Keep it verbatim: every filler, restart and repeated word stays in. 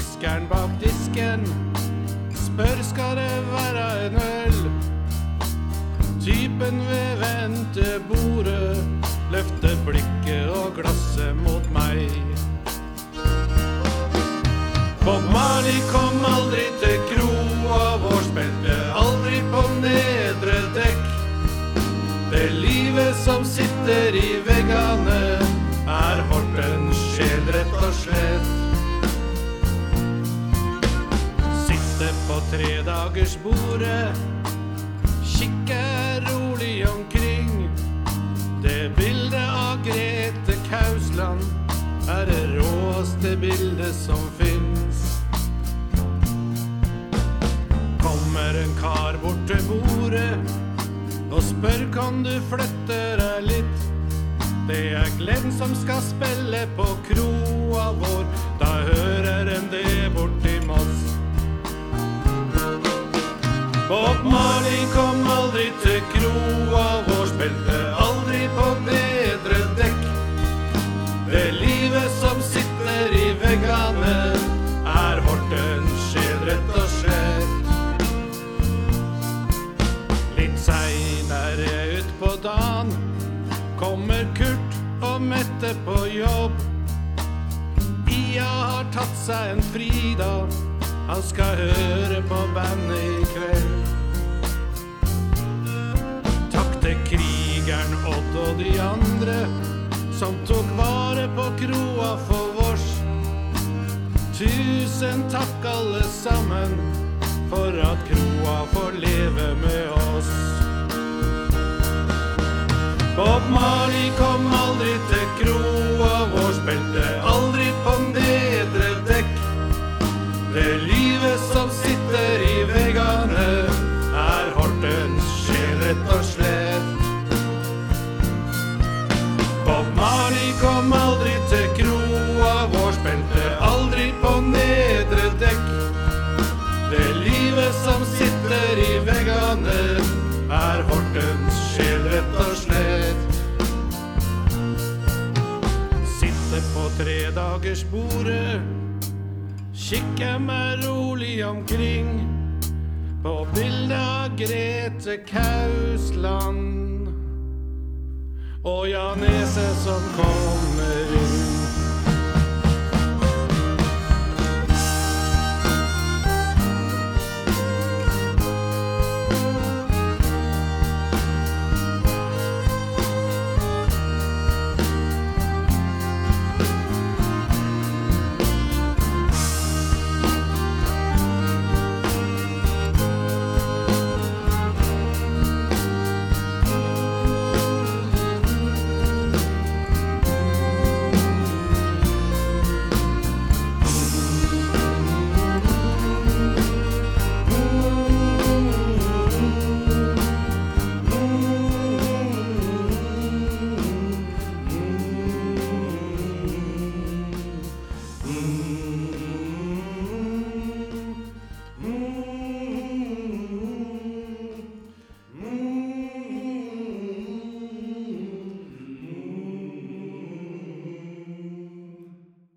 tyskeren bak disken spør skal det være en øl. Typen ved ventebordet løfter blikket og glasset mot meg. Bob Marley kom aldri til kroa vår, spilte aldri på nedre dekk. Det livet som sitter i veggene er Hortens sjel rett og slett. Sitte på tredagers bordet, kikke rolig omkring. Det bildet av Grete Kausland er det råeste bildet som finnes. Kommer en kar bort til bordet og spør kan du flytte deg litt. Det er Glenn som skal spille på kroa vår, da hører en det bort i Moss. Bob Marley kom aldri til kroa vår, spilte aldri på nedre dekk. Det livet som sitter i veggene er Hortens sjel rett og slett. Litt senere ut på dagen kommer Kurt og Mette på jobb. Ia har tatt seg en frida, han skal høre på bandet i kveld. Takk til krigeren Odd og de andre som tok vare på kroa for vårs. Tusen takk alle sammen for at kroa får leve med oss. Bob Marley kom aldri til kroa vår, spilte aldri på nedre dekk. Det livet som sitter i veggene er Hortens sjel rett og slett. Bob Marley kom aldri til kroa vår, spilte aldri på nedre dekk. Det livet som sitter i veggene er Hortens sjel rett og slett. Sitte på tredagers bordet, kikke meg rolig omkring på bildet av Grete Kausland og Jan Ese som kom